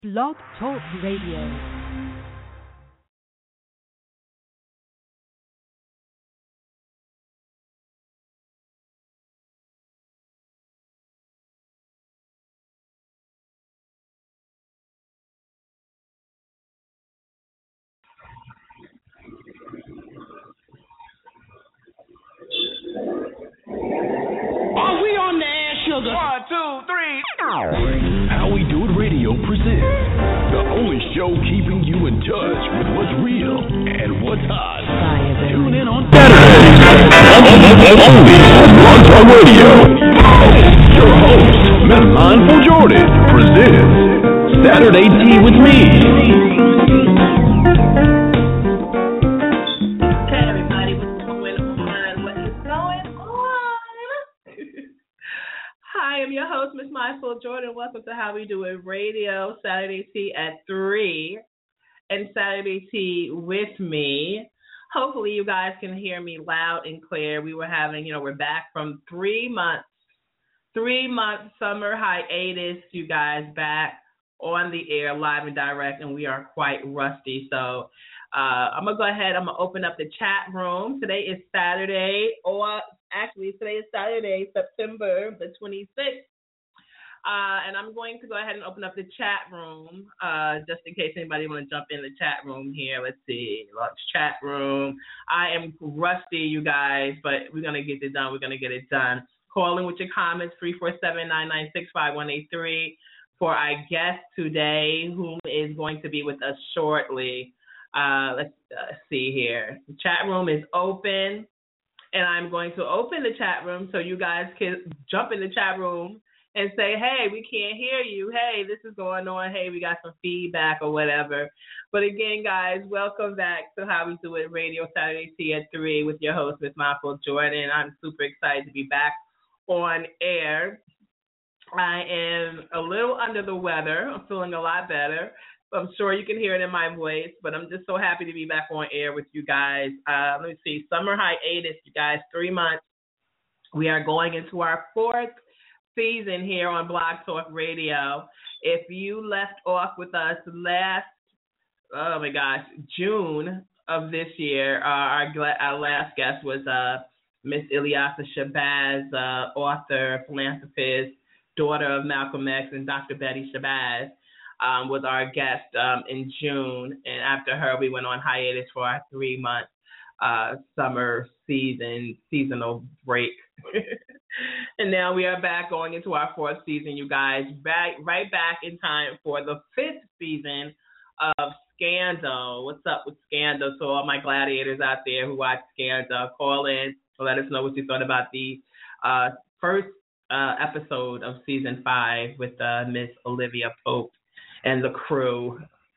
Blog Talk Radio. Are we on the air, sugar? 1, 2, 3. How We Do It Radio presents the only show keeping you in touch with what's real and what's hot. Tune in on Saturday, only on Blog Talk Radio. Your host, Miss Mindful Jordan, presents Saturday Tea with Me. I am your host, Miss Mindful Jordan. Welcome to How We Do It Radio, Saturday Tea at 3, and Saturday Tea with me. Hopefully you guys can hear me loud and clear. We were having, we're back from 3 months summer hiatus, you guys, back on the air, live and direct, and we are quite rusty. So I'm going to go ahead, I'm going to open up the chat room. Today is Saturday, September the 26th. And I'm going to go ahead and open up the chat room just in case anybody want to jump in the chat room here. Let's see. Launch chat room. I am rusty, you guys, but we're going to get it done. We're going to get it done. Call in with your comments, 347-996-5183 for our guest today, whom is going to be with us shortly. Let's see here. The chat room is open. And I'm going to open the chat room so you guys can jump in the chat room and say, hey, we can't hear you. Hey, this is going on. Hey, we got some feedback or whatever. But again, guys, welcome back to How We Do It Radio, Saturday Tea at 3 with your host, Miss Mindful Jordan. I'm super excited to be back on air. I am a little under the weather. I'm feeling a lot better. I'm sure you can hear it in my voice, but I'm just so happy to be back on air with you guys. Let me see. Summer hiatus, you guys, 3 months. We are going into our 4th season here on Blog Talk Radio. If you left off with us June of this year, our last guest was Miss Ilyasah Shabazz, author, philanthropist, daughter of Malcolm X and Dr. Betty Shabazz. Was our guest in June, and after her, we went on hiatus for our 3-month summer seasonal break. And now we are back going into our 4th season, you guys, right back in time for the 5th season of Scandal. What's up with Scandal? So all my gladiators out there who watch Scandal, call in to let us know what you thought about the first episode of season 5 with Miss Olivia Pope and the crew.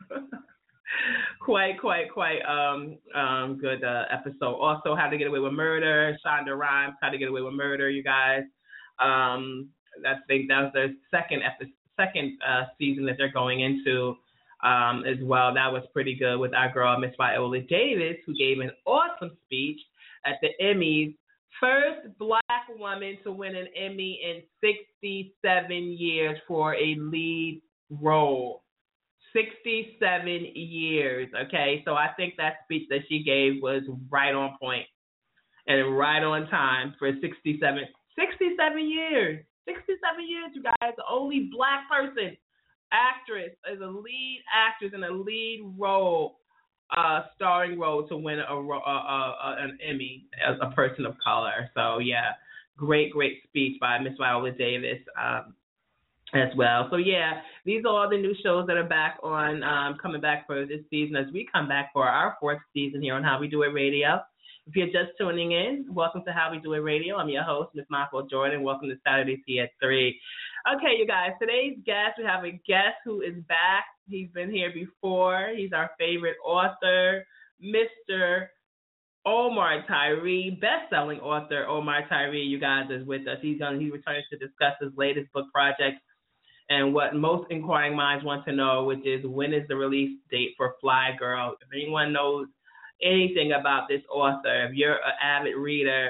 quite good episode. Also, How to Get Away with Murder, Shonda Rhimes, How to Get Away with Murder, you guys. I think that was their second season that they're going into as well. That was pretty good with our girl, Miss Viola Davis, who gave an awesome speech at the Emmys. First Black woman to win an Emmy in 67 years for a lead role. 67 years, okay? So I think that speech that she gave was right on point and right on time for 67 years. 67 years, you guys. The only Black person, actress, is a lead actress in a lead role, starring role to win an Emmy as a person of color. So, yeah, great speech by Miss Viola Davis. As well. So, yeah, these are all the new shows that are back on, coming back for this season as we come back for our 4th season here on How We Do It Radio. If you're just tuning in, welcome to How We Do It Radio. I'm your host, Miss Mindful Jordan. Welcome to Saturday Tea at 3. Okay, you guys, today's guest, we have a guest who is back. He's been here before. He's our favorite author, Mr. Omar Tyree, best-selling author Omar Tyree, you guys, is with us. He's returning to discuss his latest book project and what most inquiring minds want to know, which is when is the release date for Fly Girl? If anyone knows anything about this author, if you're an avid reader,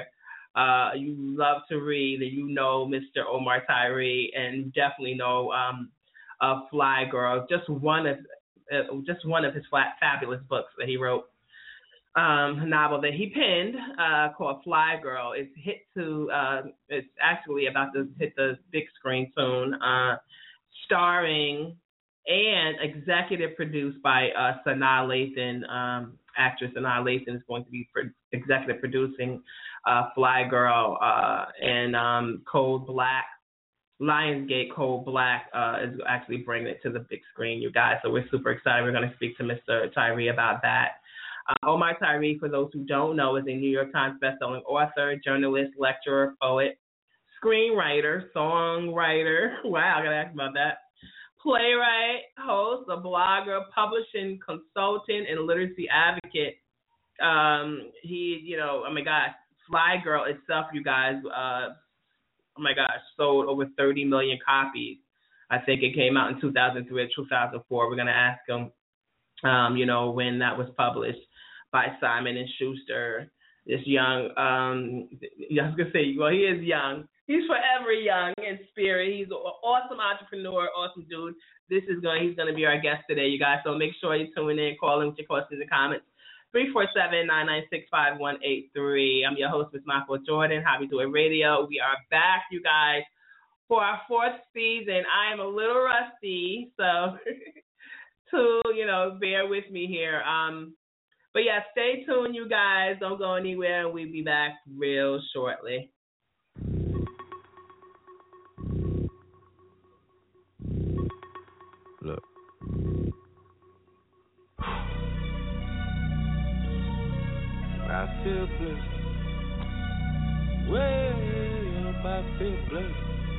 you love to read, and you know Mr. Omar Tyree, and you definitely know of Fly Girl, just one of his fabulous books that he wrote. A novel that he penned called Fly Girl. It's actually about to hit the big screen soon, starring and executive produced by Sanaa Lathan. Actress Sanaa Lathan is going to be executive producing Fly Girl, and Code Black. Lionsgate Code Black is actually bringing it to the big screen, you guys. So we're super excited. We're going to speak to Mr. Tyree about that. Omar Tyree, for those who don't know, is a New York Times bestselling author, journalist, lecturer, poet, screenwriter, songwriter. Wow, I got to ask about that. Playwright, host, a blogger, publishing consultant, and literacy advocate. He, oh my gosh, Fly Girl itself, you guys, sold over 30 million copies. I think it came out in 2003 or 2004. We're going to ask him, when that was published by Simon & Schuster. This young, I was going to say, well, he is young. He's forever young in spirit. He's an awesome entrepreneur, awesome dude. He's going to be our guest today, you guys. So make sure you tune in, call in with your questions and comments. 347-996-5183. I'm your host, Ms. Michael Jordan, How We Do It Radio. We are back, you guys, for our 4th season. I am a little rusty, so bear with me here. But yeah, stay tuned, you guys. Don't go anywhere, and we'll be back real shortly. Look. I feel blessed. Way up, I feel blessed.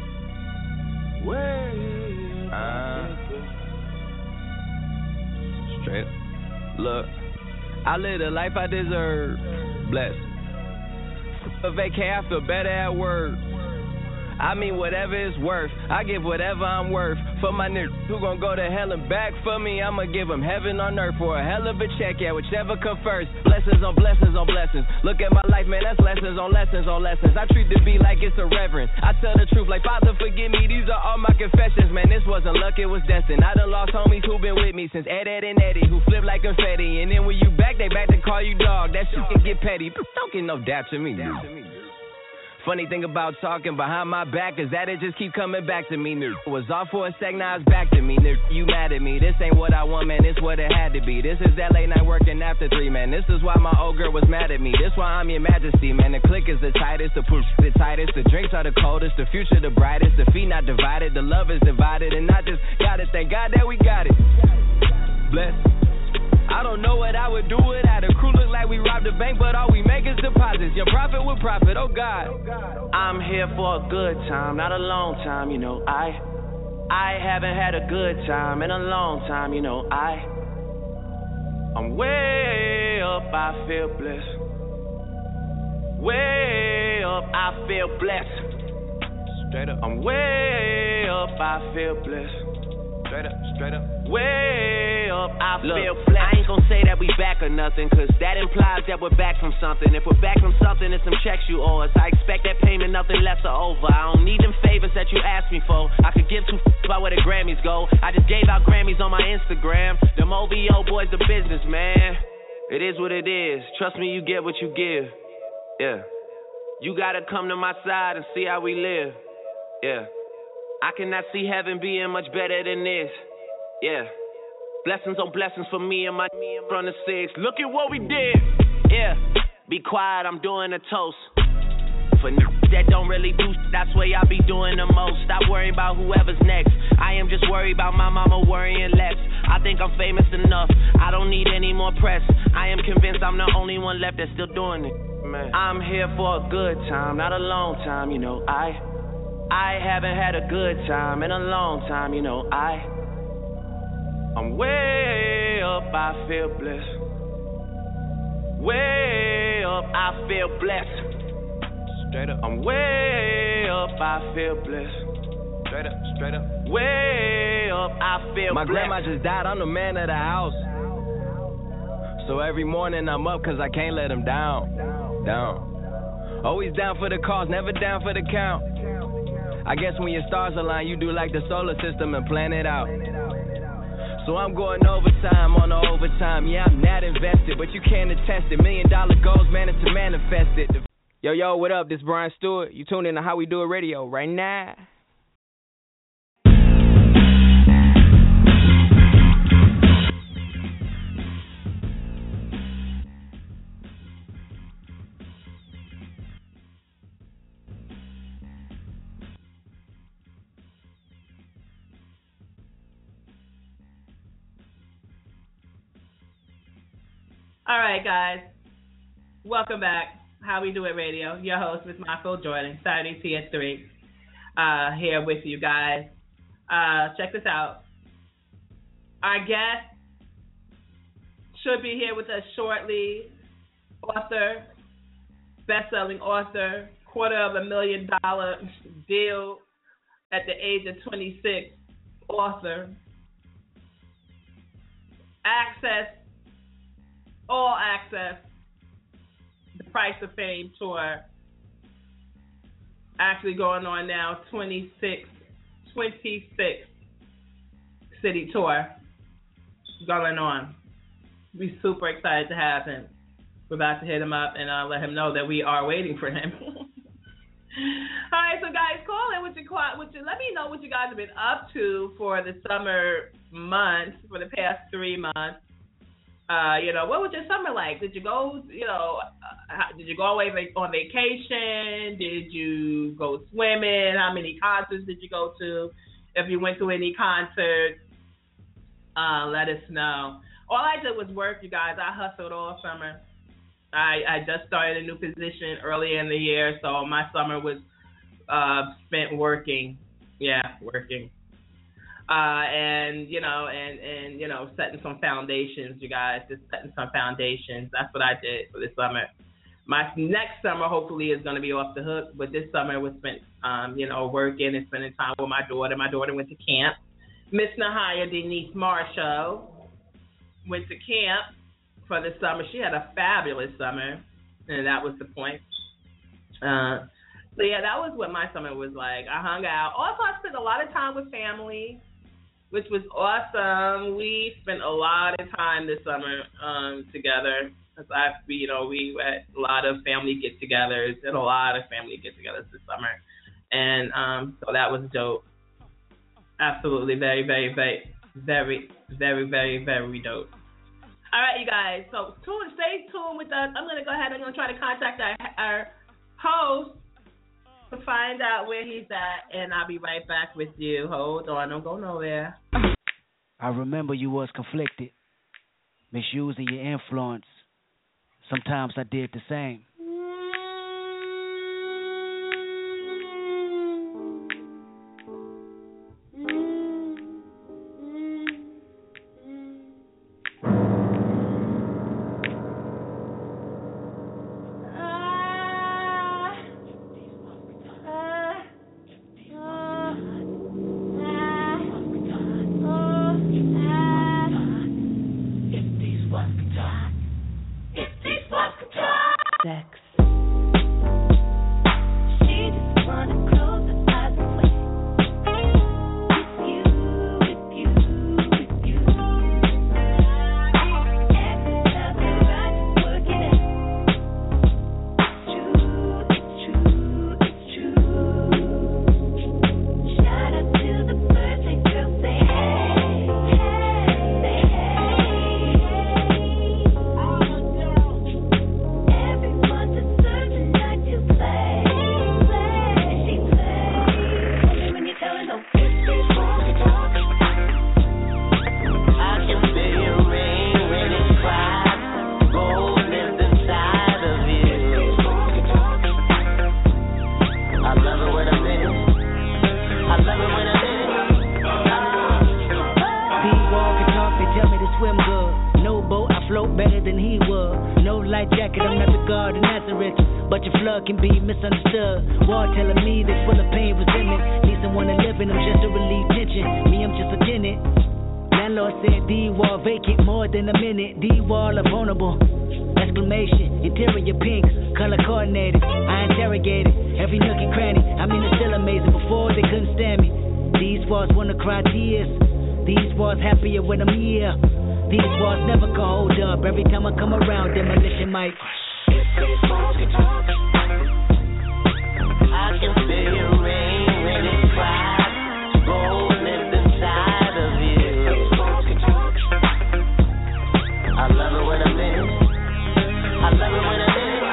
Way up, I feel blessed. Straight. Look, I live the life I deserve. Blessed. A vacay, I feel better at work. I mean whatever it's worth, I give whatever I'm worth. For my niggas who gon' go to hell and back for me, I'ma give them heaven on earth for a hell of a check, yeah, whichever come first. Blessings on blessings on blessings. Look at my life, man, that's lessons on lessons on lessons. I treat the beat like it's a reverend. I tell the truth like, Father, forgive me, these are all my confessions. Man, this wasn't luck, it was destined. I done lost homies who been with me since Ed and Eddie, who flip like confetti. And then when you back, they back to call you dog. That shit can get petty, but don't get no dap to me. Funny thing about talking behind my back is that it just keep coming back to me. Was off for a sec, now it's back to me. You mad at me? This ain't what I want, man. This what it had to be. This is that late night working after 3, man. This is why my old girl was mad at me. This why I'm your majesty, man. The click is the tightest, the push the tightest, the drinks are the coldest, the future the brightest, the feet not divided, the love is divided, and I just gotta thank God that we got it. Bless. I don't know what I would do without a crew. Look like we robbed a bank, but all we make is deposits. Your profit with profit, oh God. I'm here for a good time, not a long time, I haven't had a good time in a long time, I'm way up, I feel blessed. Way up, I feel blessed. Straight up. I'm way up, I feel blessed. Straight up. Way up, I feel blessed. I ain't gon' say that we back or nothing, cause that implies that we're back from something. If we're back from something, it's some checks you owe us. I expect that payment, nothing less or over. I don't need them favors that you asked me for. I could give 2 about where the Grammys go. I just gave out Grammys on my Instagram. Them OVO boys the business, man. It is what it is. Trust me, you get what you give. Yeah. You gotta come to my side and see how we live. Yeah. I cannot see heaven being much better than this. Yeah. Blessings on blessings for me and my from the 6. Look at what we did. Yeah. Be quiet, I'm doing a toast. For that don't really do, that's where y'all be doing the most. Stop worrying about whoever's next. I am just worried about my mama worrying less. I think I'm famous enough. I don't need any more press. I am convinced I'm the only one left that's still doing it. Man. I'm here for a good time, not a long time, I haven't had a good time in a long time, I'm way up, I feel blessed. Way up, I feel blessed. Straight up. I'm way up, I feel blessed. Straight up. Way up, I feel blessed. My grandma just died, I'm the man of the house. So every morning I'm up cause I can't let him down. Always down for the cause, never down for the count. I guess when your stars align, you do like the solar system and plan it out. So I'm going overtime on the overtime. Yeah, I'm not invested, but you can't attest it. $1 million goals managed to manifest it. Yo, what up? This is Brian Stewart. You tune in to How We Do It Radio right now. All right, guys. Welcome back. How We Do It Radio. Your host, Ms. Michael Jordan. Saturday Tea at 3. Here with you guys. Check this out. Our guest should be here with us shortly. Author, best-selling author, $250,000 deal at the age of 26. Author. All access, the Price of Fame tour, actually going on now, 26 city tour going on. We're super excited to have him. We're about to hit him up and let him know that we are waiting for him. All right, so guys, call in let me know what you guys have been up to for the summer months, for the past 3 months. What was your summer like? Did you go, did you go away on vacation? Did you go swimming? How many concerts did you go to? If you went to any concerts, let us know. All I did was work, you guys. I hustled all summer. I just started a new position early in the year, so my summer was spent working. Yeah, working. And setting some foundations, you guys, just setting some foundations. That's what I did for this summer. My next summer, hopefully, is going to be off the hook, but this summer was spent, working and spending time with my daughter. My daughter went to camp. Miss Nahaya Denise Marshall went to camp for the summer. She had a fabulous summer, and that was the point. So, yeah, that was what my summer was like. I hung out. Also, I spent a lot of time with family, which was awesome. We spent a lot of time this summer together. We had a lot of family get-togethers. Did a lot of family get-togethers this summer, and so that was dope. Absolutely, very, very, very, very, very, very, very dope. All right, you guys. So stay tuned with us. I'm gonna go ahead. I'm gonna try to contact our host to find out where he's at, and I'll be right back with you. Hold on, don't go nowhere. I remember you was conflicted, misusing your influence. Sometimes I did the same. exclamation, interior pinks, color coordinated. I interrogated every nook and cranny. I mean, it's still amazing. Before they couldn't stand me. These walls wanna cry tears. These walls happier when I'm here. These walls never can hold up. Every time I come around, demolition might. I can feel your rain when it cries. Gold lives inside of you. I love it when I'm in. I love it when I'm in.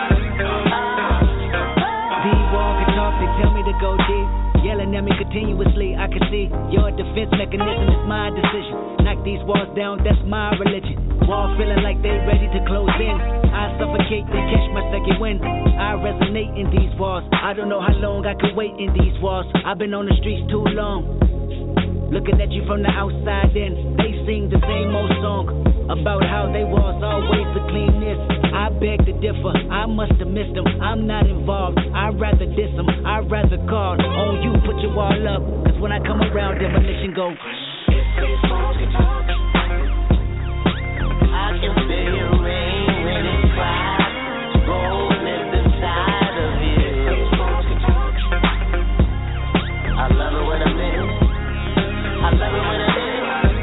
These walls can talk, they tell me to go deep. Yelling at me continuously, I can see your defense mechanism is my decision. Knock these walls down, that's my religion. Wall feeling like they ready to close in. I suffocate, then catch my second wind. I resonate in these walls. I don't know how long I could wait in these walls. I've been on the streets too long. Looking at you from the outside in, they sing the same old song about how they was always the cleanness. I beg to differ, I must have missed them. I'm not involved, I'd rather diss them. I'd rather call on you, put your wall up. Cause when I come around, demolition go. I can feel your rain when it cries. Gold lives inside of you. I love it when I'm in. I love it when I'm in.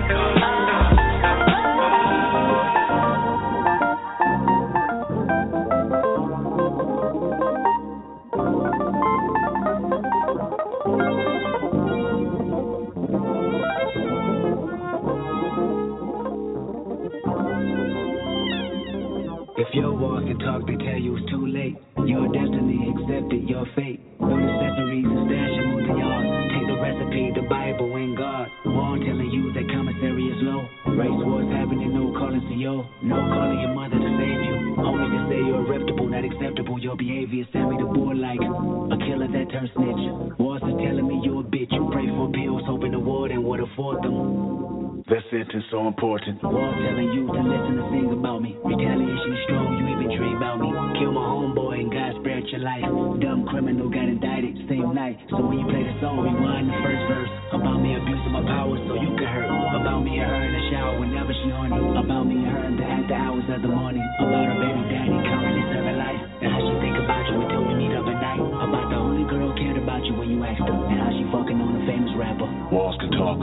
If your walls can talk, they tell you it's too late. Your destiny accepted, your fate. No accessories and stash them on the yard. Take the recipe, the Bible and God. Wall telling you that commissary is low. Race wars happening, no calling CO. No calling your mother to save you. Only to say you're reputable, not acceptable. Your behavior sent me to board like a killer that turned snitch. Walls is telling me you're a bitch. You pray for pills, hoping the warden would afford them. That sentence so important. Wall telling you to listen and sing about me. Retaliation is strong, you even dream about me. Kill my homeboy and God spared your life. Dumb criminal got indicted same night. So when you play the song, rewind the first verse. About me abusing my power so you can hurt. About me and her in the shower whenever she horny. About me and her in the after hours of the morning. About her baby daddy currently serving life. And how she think about you until we meet up at night. About the only girl cared about you when you asked her. And how she fucking on a famous rapper. Walls can talk.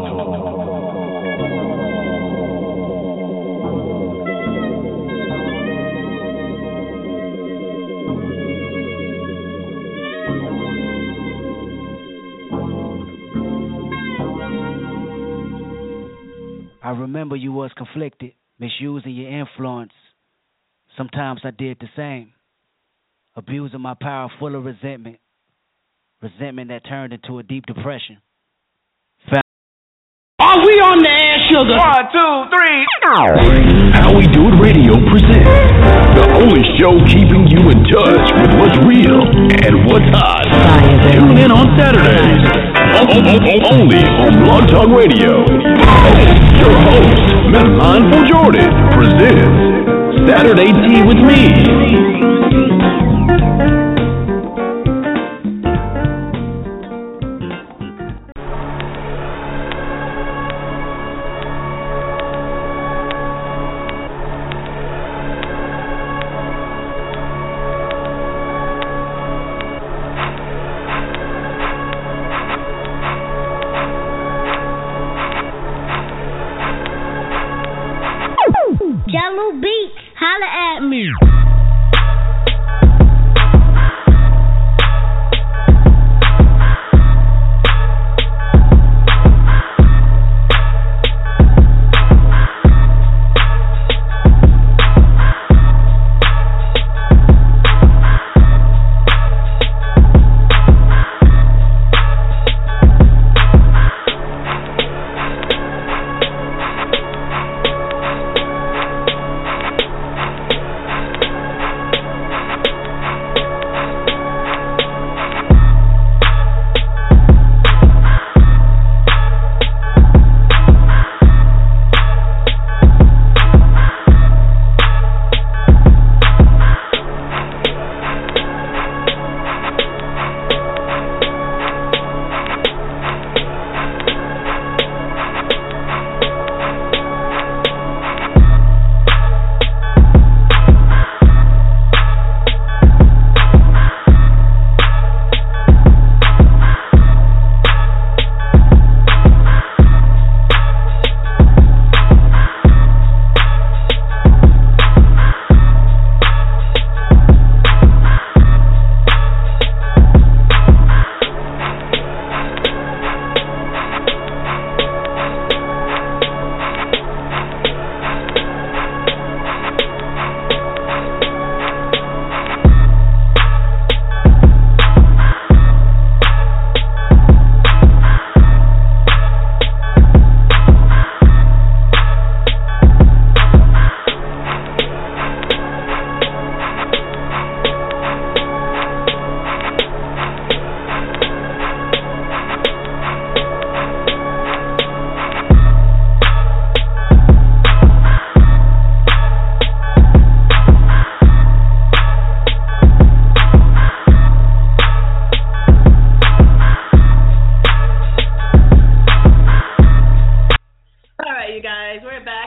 I remember you was conflicted, misusing your influence. Sometimes I did the same, abusing my power full of resentment that turned into a deep depression. Are we on the air, sugar? 1, 2, 3. How We Do It Radio presents the only show keeping you in touch with what's real and what's hot. Tune in on Saturdays. Only on Blog Talk Radio. Your host, Miss Mindful Jordan, presents Saturday Tea with Me. Jello Beats, holla at me.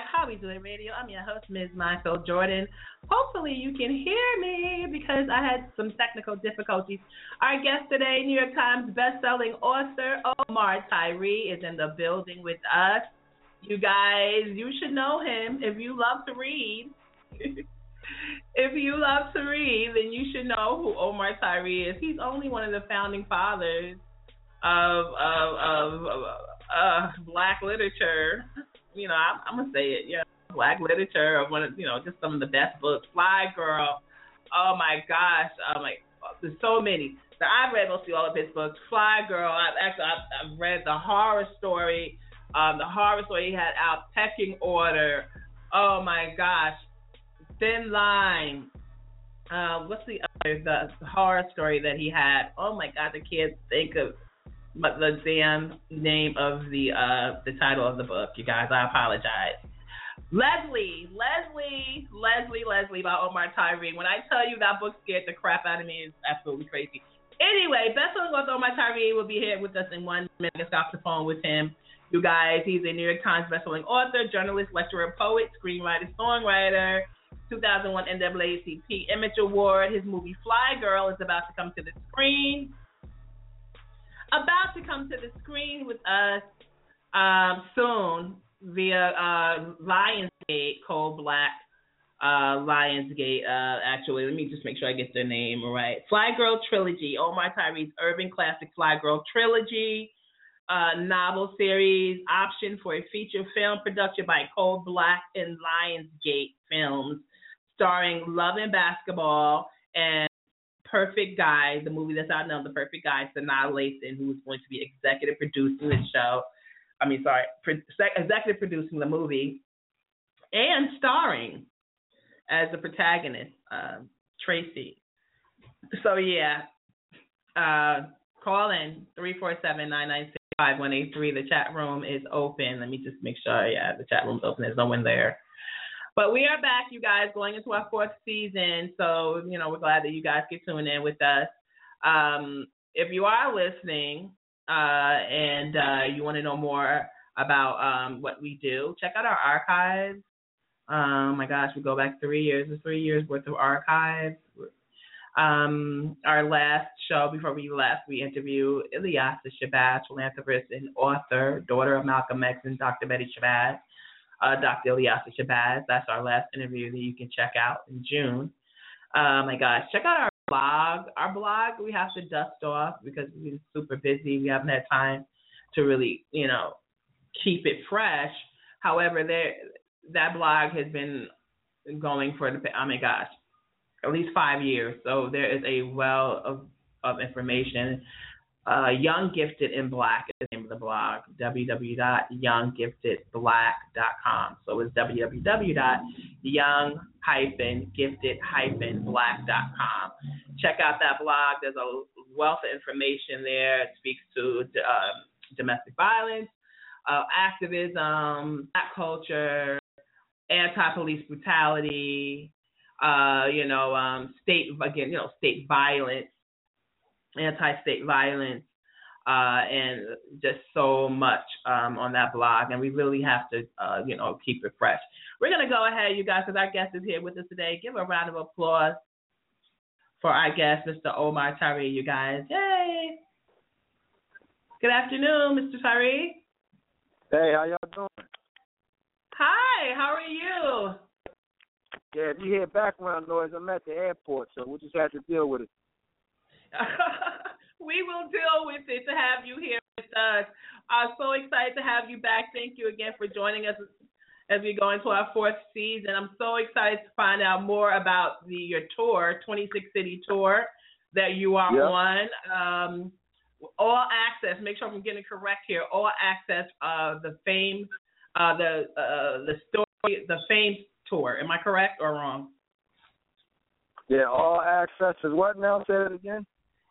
back. How we doing, radio? I'm your host, Ms. Michael Jordan. Hopefully you can hear me because I had some technical difficulties. Our guest today, New York Times bestselling author Omar Tyree, is in the building with us. You guys, you should know him if you love to read. If you love to read, then you should know who Omar Tyree is. He's only one of the founding fathers of Black literature. You know, I'm gonna say it. Yeah, Black literature of one of just some of the best books. Fly Girl. Oh my gosh. There's so many. So I've read mostly all of his books. Fly Girl. I've read the horror story. The horror story he had out. Pecking Order. Oh my gosh. Thin Line. What's the horror story that he had? Oh my God, I can't think of the damn name of the title of the book. You guys, I apologize. Leslie by Omar Tyree. When I tell you that book scared the crap out of me, it's absolutely crazy. Anyway, bestselling author Omar Tyree will be here with us in 1 minute. Let's get off the phone with him. You guys, he's a New York Times bestselling author, journalist, lecturer, poet, screenwriter, songwriter. 2001 NAACP Image Award. His movie Fly Girl is about to come to the screen. With us soon via Lionsgate, Cold Black Lionsgate. Actually, let me just make sure I get the name right. Fly Girl Trilogy, Omar Tyree's urban classic Fly Girl Trilogy. Novel series, option for a feature film production by Cold Black and Lionsgate Films, starring Love and Basketball and Perfect Guy, the movie that's out now, The Perfect Guy, Sanaa Lathan, who is going to be executive producing the show. Executive producing the movie and starring as the protagonist, Tracy. So yeah, call in 347-996-5183. The chat room is open. Let me just make sure. Yeah, the chat room's open. There's no one there. But we are back, you guys, going into our 4th season. So, we're glad that you guys get tuned in with us. If you are listening and you want to know more about what we do, check out our archives. Oh, my gosh, we go back 3 years. There's 3 years worth of archives. Our last show before we left, we interviewed Ilyasah Shabazz, philanthropist and author, daughter of Malcolm X and Dr. Betty Shabazz. Dr. Ilyasah Shabazz. That's our last interview that you can check out in June. My gosh, check out our blog. Our blog we have to dust off because we've been super busy. We haven't had time to really, keep it fresh. However, that blog has been going for at least 5 years. So there is a well of information. Young Gifted in Black is the name of the blog, www.younggiftedblack.com. So it's www.young-gifted-black.com. Check out that blog. There's a wealth of information there. It speaks to domestic violence, activism, Black culture, anti-police brutality, state violence, anti-state violence, and just so much on that blog. And we really have to, keep it fresh. We're going to go ahead, you guys, because our guest is here with us today. Give a round of applause for our guest, Mr. Omar Tyree, you guys. Yay! Good afternoon, Mr. Tyree. Hey, how y'all doing? Hi, how are you? Yeah, if you hear background noise, I'm at the airport, so we'll just have to deal with it. We will deal with it to have you here with us. I'm so excited to have you back. Thank you again for joining us as we go into our 4th season. I'm so excited to find out more about your tour, 26-city tour that you are on. All access. Make sure I'm getting it correct here. All access. The Fame, the Fame tour. Am I correct or wrong? Yeah, All Access is what now? Say it again.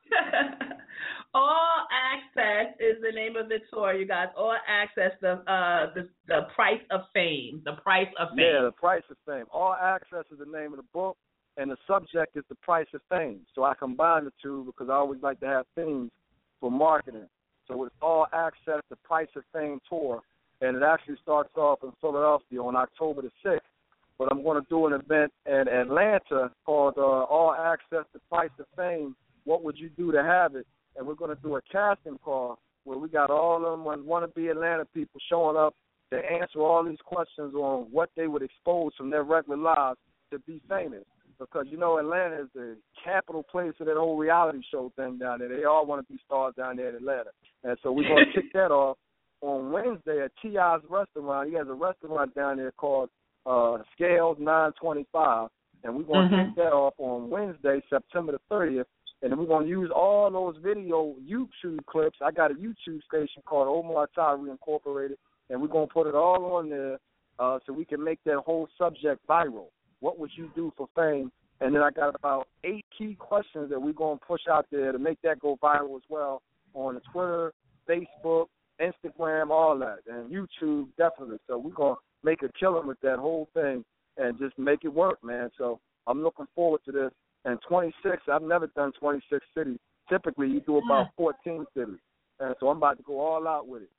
All Access is the name of the tour, you guys. All Access, the Price of Fame. The Price of Fame. Yeah, the Price of Fame. All Access is the name of the book, and the subject is the Price of Fame. So I combine the two because I always like to have themes for marketing. So it's All Access, the Price of Fame tour, and it actually starts off in Philadelphia on October the 6th. But I'm going to do an event in Atlanta called All Access to Price of Fame. What would you do to have it? And we're going to do a casting call where we got all of them wannabe Atlanta people showing up to answer all these questions on what they would expose from their regular lives to be famous. Because, you know, Atlanta is the capital place of that whole reality show thing down there. They all want to be stars down there in Atlanta. And so we're going to kick that off on Wednesday at T.I.'s restaurant. He has a restaurant down there called Scales 925, and we're going to kick that off on Wednesday, September the 30th, and then we're going to use all those video YouTube clips. I got a YouTube station called Omar Tyree Incorporated, and we're going to put it all on there so we can make that whole subject viral. What would you do for fame? And then I got about 8 key questions that we're going to push out there to make that go viral as well on Twitter, Facebook, Instagram, all that, and YouTube definitely. So we're going to make a killing with that whole thing and just make it work, man. So I'm looking forward to this. And 26, I've never done 26 cities. Typically, you do about 14 cities. And so I'm about to go all out with it.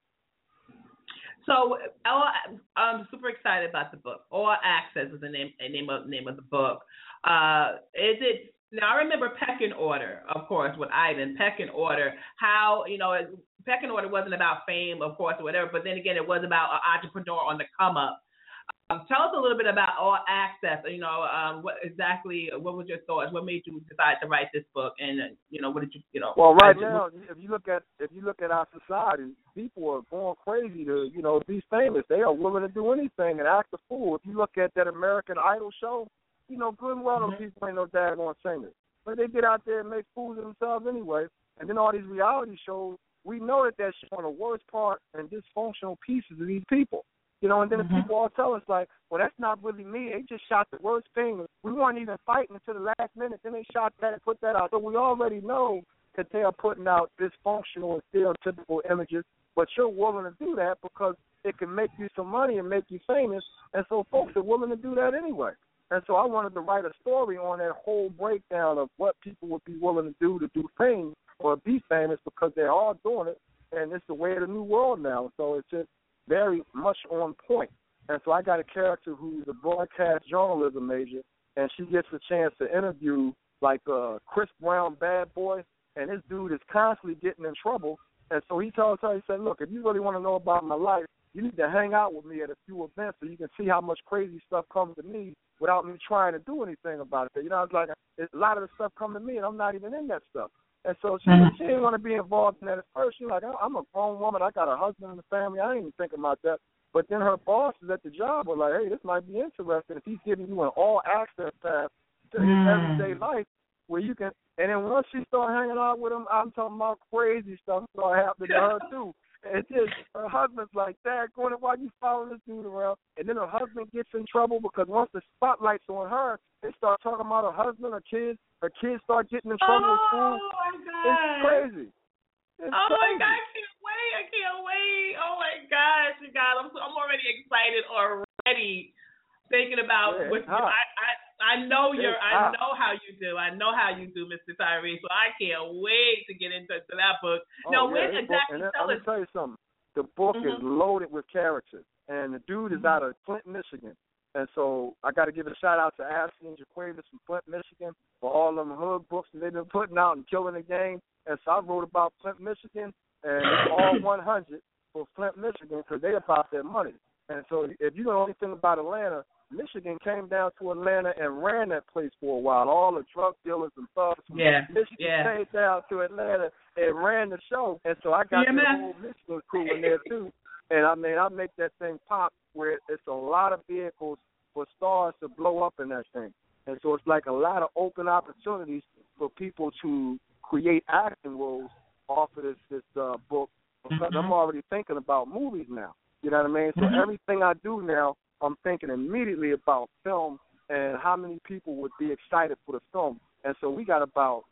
So I'm super excited about the book. All Access is the name of the book. Is it now? I remember Pecking Order, of course, with Ivan. Pecking Order. How Pecking Order wasn't about fame, of course, or whatever. But then again, it was about an entrepreneur on the come up. Tell us a little bit about All Access. What was your thoughts? What made you decide to write this book? And what did you Well, right now, if you look at our society, people are going crazy to be famous. They are willing to do anything and act a fool. If you look at that American Idol show, good and well those people ain't no daggone singers, but they get out there and make fools of themselves anyway. And then all these reality shows, we know that they're showing the worst part and dysfunctional pieces of these people. And then the people all tell us, like, well, that's not really me. They just shot the worst thing. We weren't even fighting until the last minute. Then they shot that and put that out. So we already know that they are putting out dysfunctional and stereotypical images, but you're willing to do that because it can make you some money and make you famous. And so folks are willing to do that anyway. And so I wanted to write a story on that whole breakdown of what people would be willing to do fame or be famous because they're all doing it. And it's the way of the new world now. So it's just very much on point. And so I got a character who's a broadcast journalism major, and she gets a chance to interview like Chris Brown, Bad Boy, and this dude is constantly getting in trouble. And so he tells her, he said, look, if you really want to know about my life, you need to hang out with me at a few events so you can see how much crazy stuff comes to me without me trying to do anything about it. It's like a lot of the stuff come to me, and I'm not even in that stuff. And so she didn't want to be involved in that at first. She's like, I'm a grown woman. I got a husband and a family. I ain't even thinking about that. But then her bosses at the job were like, hey, this might be interesting if he's giving you an all-access pass to his everyday life where you can. And then once she started hanging out with him, I'm talking about crazy stuff started happening to her, too. And just her husband's like, Dad, why you following this dude around? And then her husband gets in trouble because once the spotlight's on her, they start talking about her husband, her kids. Her kids start getting in trouble with school. Oh, my God. It's crazy. It's my God, I can't wait. Oh, my gosh, you guys. I'm already excited already thinking about what I know I know how you do. I know how you do, Mr. Tyree. So I can't wait to get into that book. When exactly? Let me tell you something. The book is loaded with characters, and the dude is out of Flint, Michigan. And so I got to give a shout-out to Ashley and Jaquavis from Flint, Michigan, for all them hood books that they've been putting out and killing the game. And so I wrote about Flint, Michigan, and it's all 100 for Flint, Michigan because they about their money. And so if you know anything about Atlanta, Michigan came down to Atlanta and ran that place for a while. All the drug dealers and thugs from Michigan came down to Atlanta and ran the show. And so I got the whole Michigan crew in there, too. And, I make that thing pop where it's a lot of vehicles for stars to blow up in that thing. And so it's like a lot of open opportunities for people to create acting roles off of this book because I'm already thinking about movies now. You know what I mean? So everything I do now, I'm thinking immediately about film and how many people would be excited for the film. And so we got about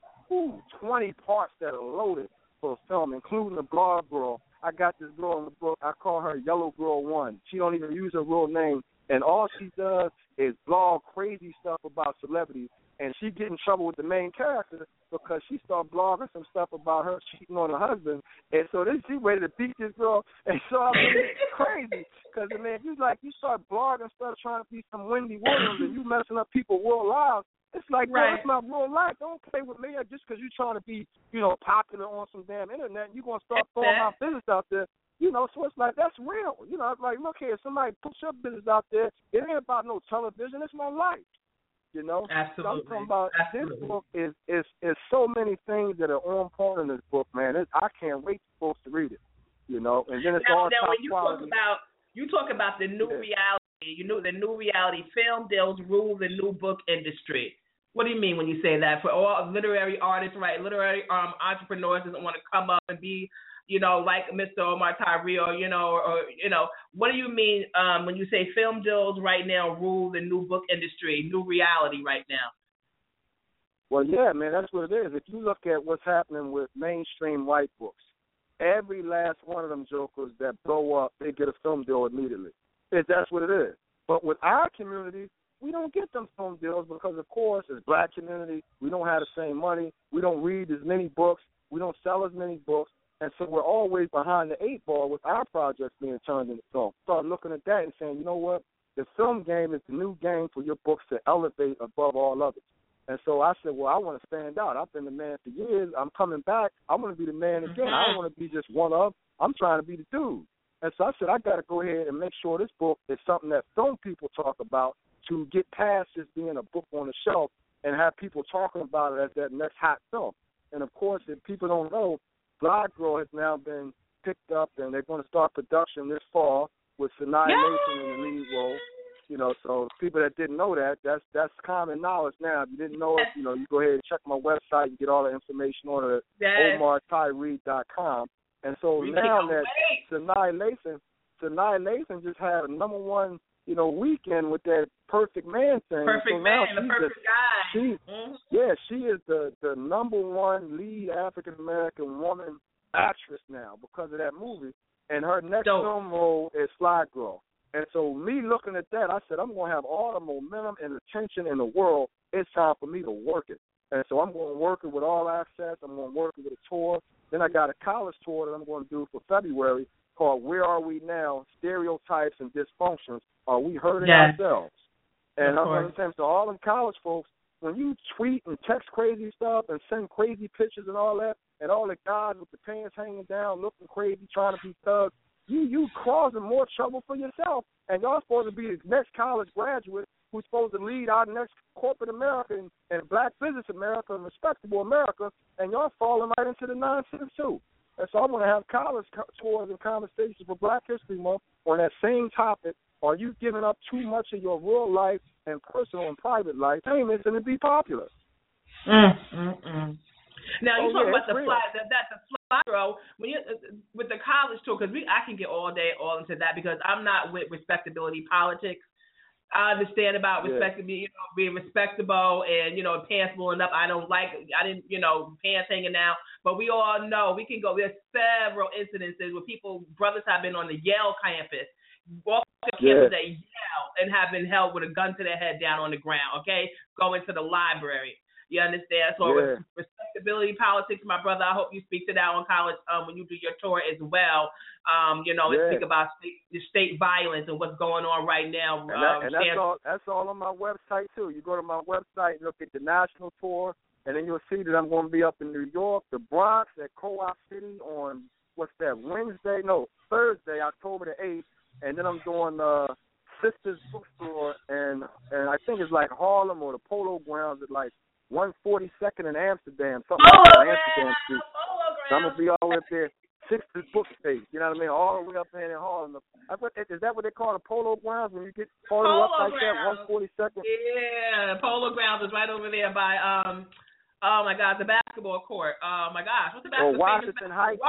20 parts that are loaded for film, including the blog girl. I got this girl in the book. I call her Yellow Girl 1. She don't even use her real name. And all she does is blog crazy stuff about celebrities. and she get in trouble with the main character because she started blogging some stuff about her cheating on her husband, and so then she ready to beat this girl, and so I mean, it's crazy, because, man, you start blogging stuff trying to be some Wendy Williams, and you messing up people's real lives. It's like, right. That's my real life. Don't play with me just because you're trying to be, popular on some damn internet. You're going to start throwing my business out there. So it's like, that's real. It's like, look here, somebody puts your business out there. It ain't about no television. It's my life. Absolutely. So I'm talking about Absolutely. This book is so many things that are on point in this book, man. I can't wait for folks to read it. And then it's all top when you quality. talk about the new reality, the new reality, film deals rule the new book industry. What do you mean when you say that? For all literary artists, right? Literary entrepreneurs doesn't want to come up and be, like Mr. Omar Tyree, or what do you mean when you say film deals right now rule the new book industry, new reality right now? Well, yeah, man, that's what it is. If you look at what's happening with mainstream white books, every last one of them jokers that blow up, they get a film deal immediately. That's what it is. But with our community, we don't get them film deals because, of course, as black community, we don't have the same money. We don't read as many books. We don't sell as many books. And so we're always behind the 8 ball with our projects being turned into film. Start looking at that and saying, you know what, the film game is the new game for your books to elevate above all others. And so I said, well, I want to stand out. I've been the man for years. I'm coming back. I want to be the man again. I don't want to be just one of. I'm trying to be the dude. And so I said, I got to go ahead and make sure this book is something that film people talk about to get past just being a book on the shelf and have people talking about it as that next hot film. And, of course, if people don't know, Black Girl has now been picked up, and they're going to start production this fall with Sanaa Lathan in the lead role. So people that didn't know that's common knowledge now. If you didn't know it, you go ahead and check my website. You get all the information on it at OmarTyree.com. And so now that Sanaa Lathan just had a #1, weekend with that Perfect Man thing. Perfect Man, the perfect guy. She is the #1 lead African American woman actress now because of that movie. And her next film role is Fly Girl. And so me looking at that, I said, I'm going to have all the momentum and attention in the world. It's time for me to work it. And so I'm going to work it with all access. I'm going to work it with a tour. Then I got a college tour that I'm going to do for February called Where Are We Now? Stereotypes and Dysfunctions. Are we hurting ourselves? And I'm going to say to all them college folks, when you tweet and text crazy stuff and send crazy pictures and all that, and all the guys with the pants hanging down looking crazy trying to be thugs, you causing more trouble for yourself. And y'all supposed to be the next college graduate who's supposed to lead our next corporate America and black business America and respectable America, and y'all falling right into the nonsense too. And so I'm going to have college tours and conversations for Black History Month on that same topic. Are you giving up too much of your real life and personal and private life payments and to be popular? Now you talk about the Fly Girl when you with the college tour, because I can get all into that because I'm not with respectability politics. I understand about being respectable and pants pulling up. I didn't pants hanging down. But we all know we can go. There's several incidences where brothers have been on the Yale campus, walking to campus at Yale, and have been held with a gun to their head down on the ground. Okay, going to the library. You understand? So respectability politics, my brother, I hope you speak to that on college when you do your tour as well. And speak about state violence and what's going on right now. And that's all on my website, too. You go to my website and look at the national tour, and then you'll see that I'm going to be up in New York, the Bronx, at Co-op City on, Thursday, October the 8th. And then I'm doing Sisters Bookstore, and I think it's like Harlem or the Polo Grounds at like 142nd in Amsterdam, something like that, Amsterdam Street. So I'm going to be all up there, Sisters Book Space, you know what I mean, all the way up there in Harlem. Is that what they call the Polo Grounds when you get Polo up like that, 142nd? Yeah, Polo Grounds is right over there by, oh my God, the basketball court. Oh my gosh, what's the basketball court? Washington Heights.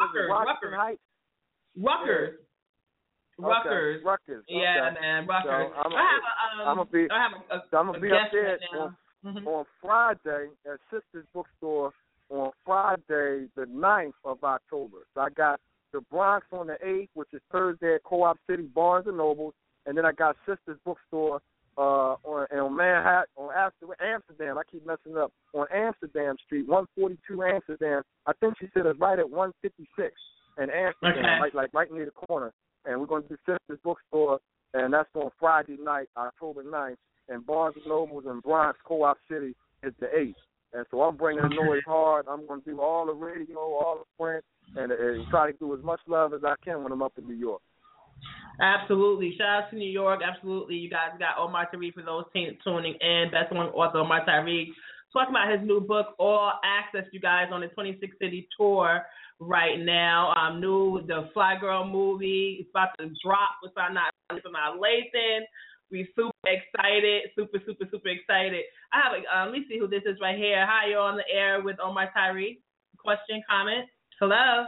Rutgers. Yeah, man, Rutgers. So I'm gonna be up there on Friday at Sisters Bookstore on Friday the 9th of October. So I got the Bronx on the 8th, which is Thursday at Co-op City, Barnes & Noble, and then I got Sisters Bookstore on Manhattan, on Amsterdam. I keep messing up. On Amsterdam Street, 142 Amsterdam. I think she said it's right at 156 in Amsterdam, right near the corner. And we're going to do Sisters Bookstore, and that's on Friday night, October 9th. And Barnes & Nobles in Bronx, Co-op City is the 8th. And so I'm bringing the noise hard. I'm going to do all the radio, all the print, and try to do as much love as I can when I'm up in New York. Absolutely. Shout out to New York. Absolutely. You guys got Omar Tariq for those tuning in. Best-selling author Omar Tariq talking about his new book, All Access, you guys, on the 26 City tour right now. The Fly Girl movie is about to drop. It's not Lathan. We super excited, super excited. I have let me see who this is right here. Hi, you're on the air with Omar Tariq. Question, comment? Hello.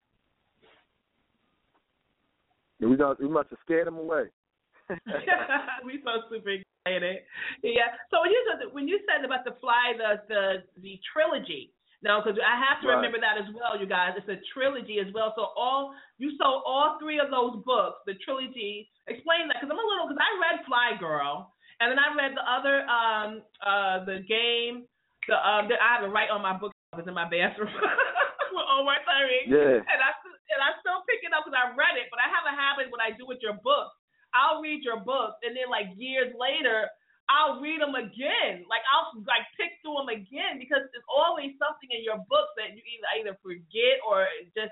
We must have scared him away. We so super excited. Yeah. So when you said about the Fly, the trilogy. No, because I have to remember that as well, you guys. It's a trilogy as well. So you sold all three of those books, the trilogy. Explain that, because I read Fly Girl, and then I read the other, the game. I have it right on my book in my bathroom with Omar Tariq. Yeah. And I still pick it up because I read it, but I have a habit when I do with your book. I'll read your book, and then years later, I'll read them again. I'll pick through them again, because there's always something in your book that you either forget or just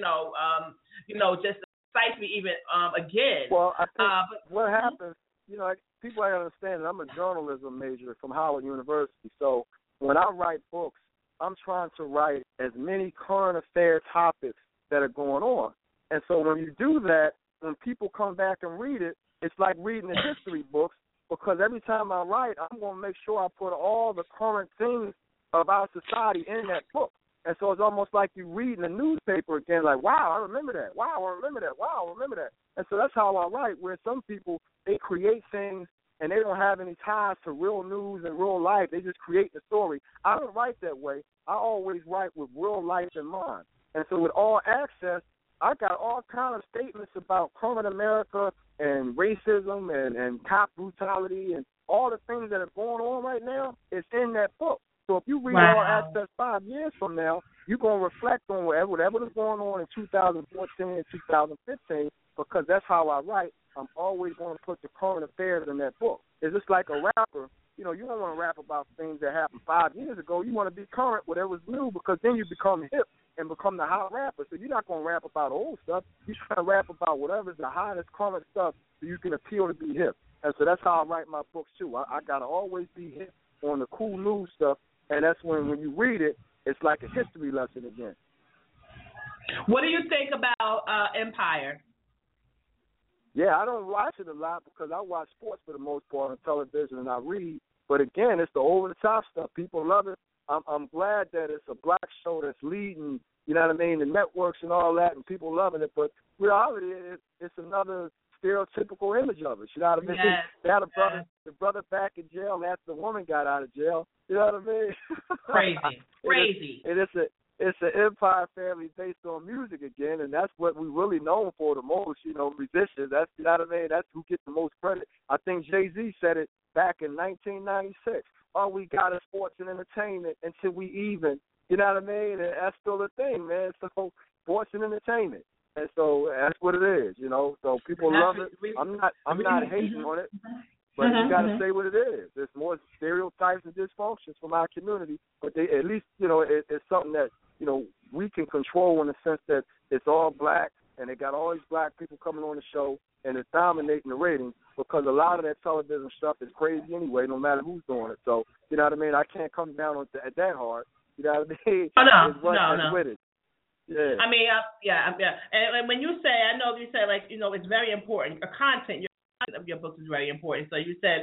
just excites me even again. Well, I think what happens, people I understand that I'm a journalism major from Howard University. So when I write books, I'm trying to write as many current affair topics that are going on. And so when you do that, when people come back and read it, it's like reading the history books. Because every time I write, I'm going to make sure I put all the current things of our society in that book. And so it's almost like you reading the newspaper again, wow, I remember that. Wow, I remember that. Wow, I remember that. And so that's how I write, where some people, they create things and they don't have any ties to real news and real life. They just create the story. I don't write that way. I always write with real life in mind. And so with All Access, I got all kind of statements about current America and racism and cop brutality and all the things that are going on right now. It's in that book. So if you read All Access 5 years from now, you're going to reflect on whatever was going on in 2014 and 2015, because that's how I write. I'm always going to put the current affairs in that book. It's just like a rapper. You don't want to rap about things that happened 5 years ago. You want to be current, whatever's new, because then you become hip and become the hot rapper. So you're not going to rap about old stuff. You're trying to rap about whatever's the hottest current stuff so you can appeal to be hip. And so that's how I write my books, too. I got to always be hip on the cool news stuff, and that's when you read it, it's like a history lesson again. What do you think about Empire? Yeah, I don't watch it a lot because I watch sports for the most part on television and I read. But again, it's the over-the-top stuff. People love it. I'm glad that it's a black show that's leading, the networks and all that, and people loving it. But reality is, it's another stereotypical image of it. You know what I mean? Yes. They had the brother back in jail after the woman got out of jail. You know what I mean? Crazy. And it's an empire family based on music again, and that's what we're really known for the most, musicians. That's, you know what I mean? That's who gets the most credit. I think Jay-Z said it back in 1996. All we got is sports and entertainment until we even. You know what I mean? And that's still a thing, man. So sports and entertainment. And so that's what it is, So people love it. I'm not hating on it, but you got to say what it is. There's more stereotypes and dysfunctions from our community, but they at least, it's something that, we can control in the sense that it's all black, and they got all these black people coming on the show, and it's dominating the ratings because a lot of that television stuff is crazy anyway, no matter who's doing it. So, you know what I mean? I can't come down on that hard. You know what I mean? No. With it. Yeah. I mean, yeah. And when you say, I know you said, it's very important. Your content of your books is very important. So you said,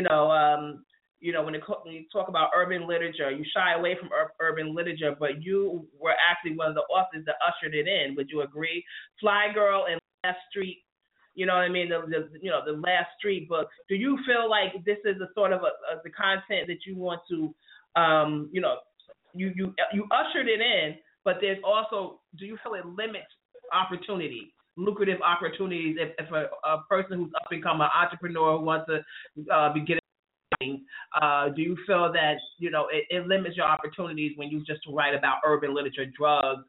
when you talk about urban literature, you shy away from urban literature, but you were actually one of the authors that ushered it in. Would you agree? Fly Girl and Last Street, you know what I mean? The Last Street book. Do you feel like this is a sort of the content that you want to, you ushered it in, but there's also, do you feel it limits opportunity, lucrative opportunities if a person who's up and coming, an entrepreneur who wants to be getting. Do you feel that it limits your opportunities when you just write about urban literature, drugs,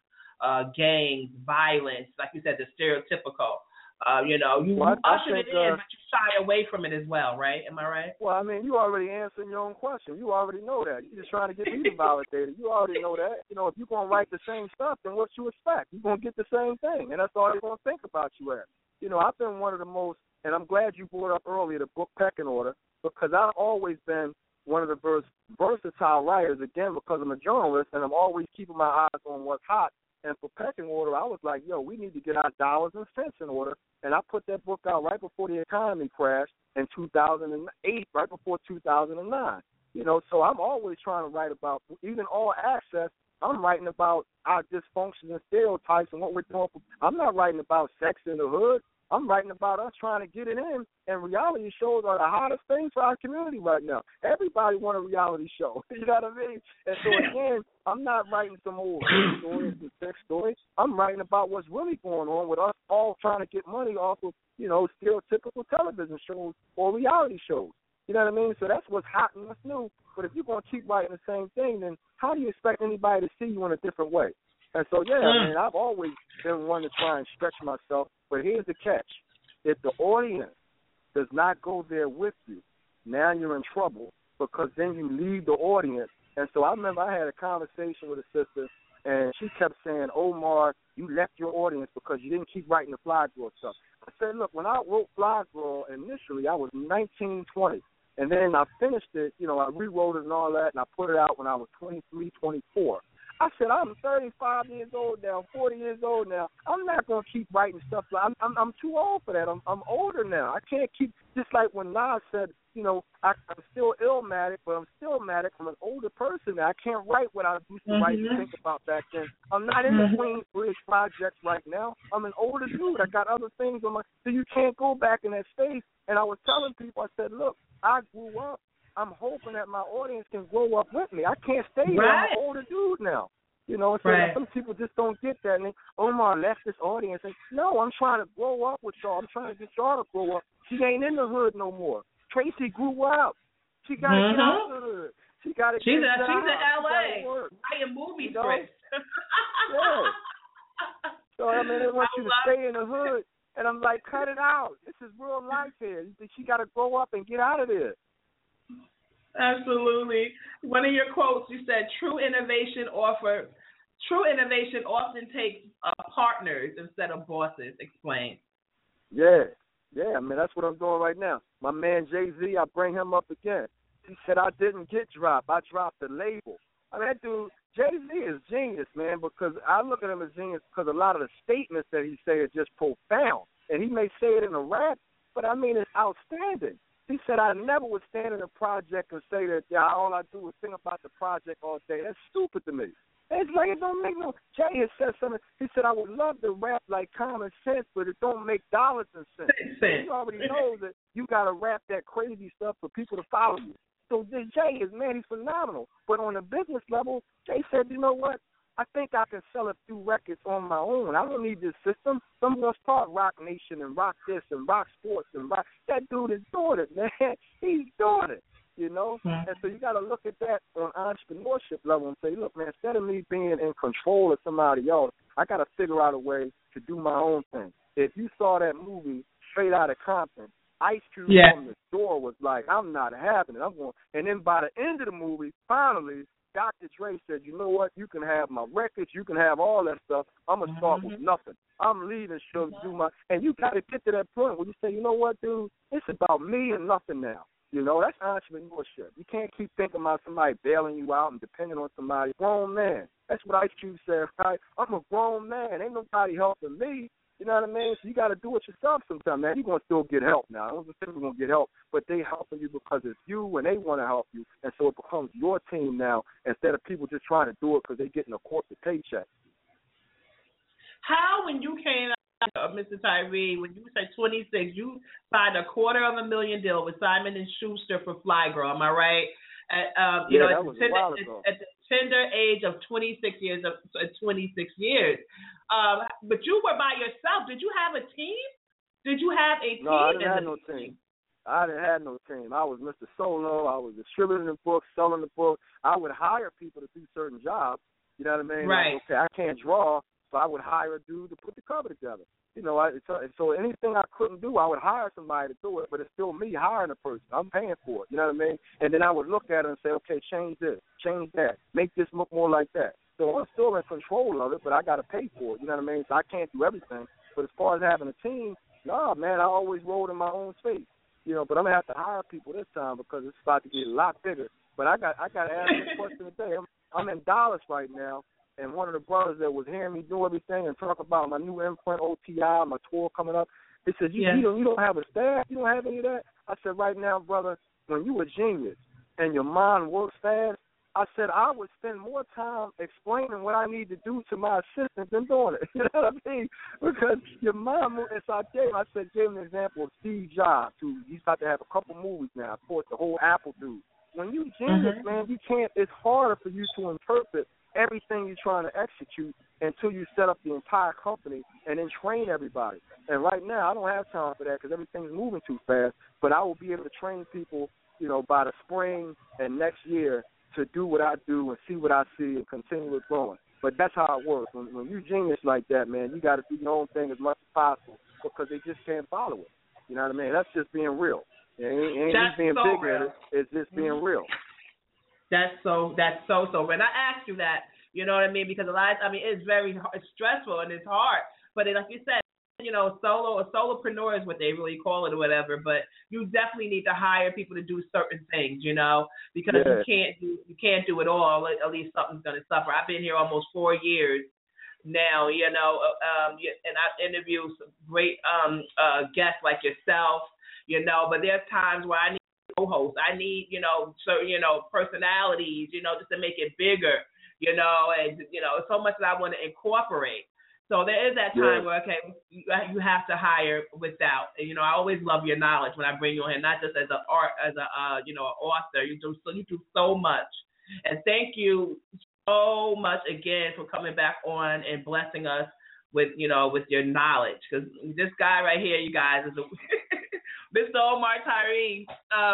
gangs, violence, like you said, the stereotypical? You ushered it in, but you shy away from it as well, right? Am I right? Well, I mean, you already answered your own question. You already know that. You're just trying to get me to validate it. You already know that. If you're going to write the same stuff, then what you expect? You're going to get the same thing, and that's all they're going to think about you as. I've been one of the most, and I'm glad you brought up earlier the book Pecking Order, because I've always been one of the versatile writers, again, because I'm a journalist, and I'm always keeping my eyes on what's hot. And for Pecking Order, I was like, we need to get our dollars and cents in order. And I put that book out right before the economy crashed in 2008, right before 2009. So I'm always trying to write about, even All Access, I'm writing about our dysfunctions and stereotypes and what we're doing. I'm not writing about sex in the hood. I'm writing about us trying to get it in, and reality shows are the hottest thing for our community right now. Everybody wants a reality show. You know what I mean? And so, again, I'm not writing some old stories and sex stories. I'm writing about what's really going on with us all trying to get money off of, stereotypical television shows or reality shows. You know what I mean? So that's what's hot and what's new. But if you're going to keep writing the same thing, then how do you expect anybody to see you in a different way? And so, I've always been one to try and stretch myself. But here's the catch. If the audience does not go there with you, now you're in trouble, because then you leave the audience. And so I remember I had a conversation with a sister, and she kept saying, Omar, you left your audience because you didn't keep writing the Fly Girl stuff. I said, look, when I wrote Fly Girl initially, I was 19, 20. And then I finished it, I rewrote it and all that, and I put it out when I was 23, 24. I said, I'm 35 years old now, 40 years old now. I'm not going to keep writing stuff. I'm too old for that. I'm older now. I can't keep, just like when Nas said, I'm still Illmatic, but I'm still Matic. I'm an older person now. I can't write what I used to write and think about back then. I'm not in the Queensbridge projects right now. I'm an older dude. I got other things on my, so you can't go back in that space. And I was telling people, I said, look, I grew up. I'm hoping that my audience can grow up with me. I can't stay here. I'm an older dude now. So some people just don't get that. And Omar left this audience. And no, I'm trying to grow up with y'all. I'm trying to get y'all to grow up. She ain't in the hood no more. Tracy grew up. She got to get out of the hood. She got to get out. She's in L.A. I am movie scripts. So, they want you to stay in the hood. And I'm like, cut it out. This is real life here. She got to grow up and get out of there. Absolutely. One of your quotes, you said, true innovation often takes partners instead of bosses. Explain. Yeah, that's what I'm doing right now. My man Jay-Z, I bring him up again. He said, I didn't get dropped. I dropped the label. That dude, Jay-Z is genius, man, because I look at him as genius because a lot of the statements that he say are just profound. And he may say it in a rap, but it's outstanding. He said, I never would stand in a project and say that all I do is think about the project all day. That's stupid to me. It's like it don't make no. Jay has said something. He said, I would love to rap like Common Sense, but it don't make dollars and cents. You already know that you got to rap that crazy stuff for people to follow you. So Jay is, he's phenomenal. But on a business level, Jay said, you know what? I think I can sell a few records on my own. I don't need this system. So I'm going to start Rock Nation and Rock This and Rock Sports and Rock. That dude is doing it, man. He's doing it, And so you got to look at that on entrepreneurship level and say, look, man, instead of me being in control of somebody else, I got to figure out a way to do my own thing. If you saw that movie Straight Outta Compton, Ice Cube from the door was like, I'm not having it. I'm going. And then by the end of the movie, finally, Dr. Dre said, you know what, you can have my records, you can have all that stuff. I'm going to start with nothing. I'm leaving Suge to do my, and you got to get to that point where you say, you know what, dude, it's about me and nothing now. That's entrepreneurship. You can't keep thinking about somebody bailing you out and depending on somebody. Grown man. That's what Ice Cube said, right? I'm a grown man. Ain't nobody helping me. You know what I mean? So you got to do it yourself sometimes, man. You're going to still get help now. I don't think you're going to get help, but they helping you because it's you and they want to help you. And so it becomes your team now instead of people just trying to do it because they're getting a corporate paycheck. How, when you came out, Mr. Tyree, when you said 26, you signed a $250,000 deal with Simon & Schuster for Fly Girl, am I right? At the tender age of 26 years. But you were by yourself. Did you have a team? Did you have a team? No, I didn't have no team. I didn't have no team. I was Mr. Solo. I was distributing the book, selling the book. I would hire people to do certain jobs. You know what I mean? Right. Like, okay, I can't draw, so I would hire a dude to put the cover together. You know, so anything I couldn't do, I would hire somebody to do it, but it's still me hiring a person. I'm paying for it. You know what I mean? And then I would look at it and say, okay, change this, change that, make this look more like that. So I'm still in control of it, but I got to pay for it. You know what I mean? So I can't do everything. But as far as having a team, no, man, I always rolled in my own space. You know, but I'm gonna have to hire people this time because it's about to get a lot bigger. But I got to ask you a question today. I'm in Dallas right now, and one of the brothers that was hearing me do everything and talk about my new imprint OTI, my tour coming up, he says, you don't have a staff, you don't have any of that. I said, right now, brother, when you a genius and your mind works fast, I said I would spend more time explaining what I need to do to my assistant than doing it. You know what I mean? Because your mind moves. So I gave him an example of Steve Jobs, who he's about to have a couple movies now. Of course, the whole Apple dude. When you genius, man, you can't. It's harder for you to interpret everything you're trying to execute until you set up the entire company and then train everybody. And right now, I don't have time for that because everything's moving too fast. But I will be able to train people, you know, by the spring and next year to do what I do and see what I see and continue it growing. But that's how it works. When you're genius like that, man, you got to do your own thing as much as possible because they just can't follow it. You know what I mean? That's just being real. It ain't just being so big at it. It's just being real. That's so real. And I asked you that, you know what I mean? Because it's it's stressful and it's hard. But like you said, you know, solopreneur is what they really call it or whatever. But you definitely need to hire people to do certain things, you know, because you can't do it all. At least something's going to suffer. I've been here almost 4 years now, you know, and I interview some great guests like yourself, you know. But there's times where I need co-hosts. I need, you know, personalities, you know, just to make it bigger, you know, and you know, so much that I want to incorporate. So there is that time where, okay, you have to hire without. And, you know, I always love your knowledge when I bring you in, not just as an author. You do so much. And thank you so much again for coming back on and blessing us with your knowledge. Because this guy right here, you guys, is Mr. Omar Tyree.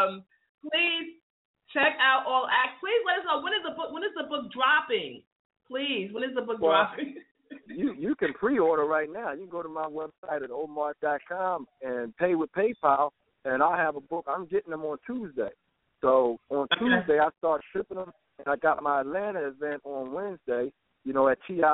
Please check out all acts. Please let us know when is the book dropping. Please, when is the book dropping? You can pre-order right now. You can go to my website at omar.com and pay with PayPal, and I'll have a book. I'm getting them on Tuesday. So on Tuesday, I start shipping them, and I got my Atlanta event on Wednesday, you know, at TI's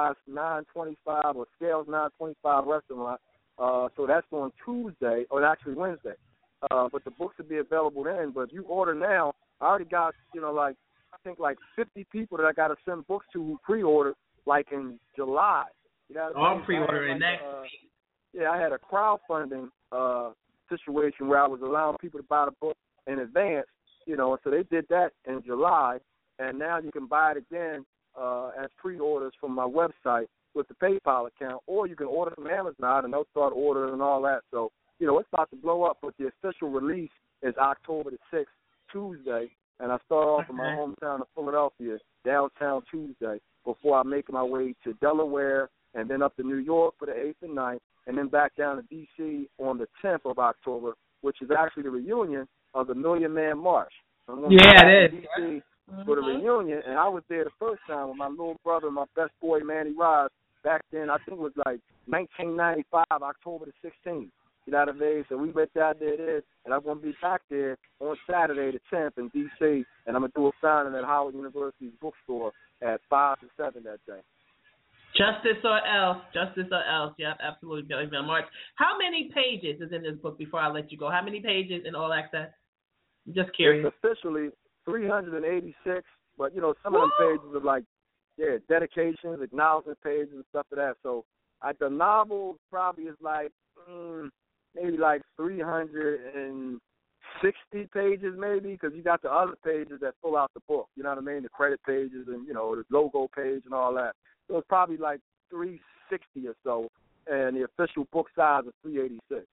925 or Scales 925 restaurant. So that's on Tuesday, or actually Wednesday. But the books will be available then. But if you order now, I already got, you know, I think 50 people that I got to send books to who pre-ordered, like in July. You know, I'm pre-ordering next week. Yeah, I had a crowdfunding situation where I was allowing people to buy the book in advance, you know, so they did that in July, and now you can buy it again as pre-orders from my website with the PayPal account, or you can order from Amazon, and they'll start ordering and all that. So, you know, it's about to blow up, but the official release is October the 6th, Tuesday, and I start off in my hometown of Philadelphia, downtown Tuesday, before I make my way to Delaware and then up to New York for the 8th and 9th, and then back down to D.C. on the 10th of October, which is actually the reunion of the Million Man March. It is. D.C. for the reunion, and I was there the first time with my little brother, my best boy, Manny Ross, back then. I think it was like 1995, October the 16th. You know what I mean? So we went down there, and I'm going to be back there on Saturday the 10th in D.C., and I'm going to do a signing at Howard University's bookstore at 5 to 7 that day. Justice or else. Yep, absolutely. March. How many pages is in this book before I let you go? How many pages in All Access? I'm just curious. It's officially 386, but, you know, some of them pages are like, dedications, acknowledgement pages and stuff like that. So the novel probably is like maybe like 360 pages maybe, because you got the other pages that fill out the book, you know what I mean, the credit pages and, you know, the logo page and all that. So it's probably like 360 or so, and the official book size is 386.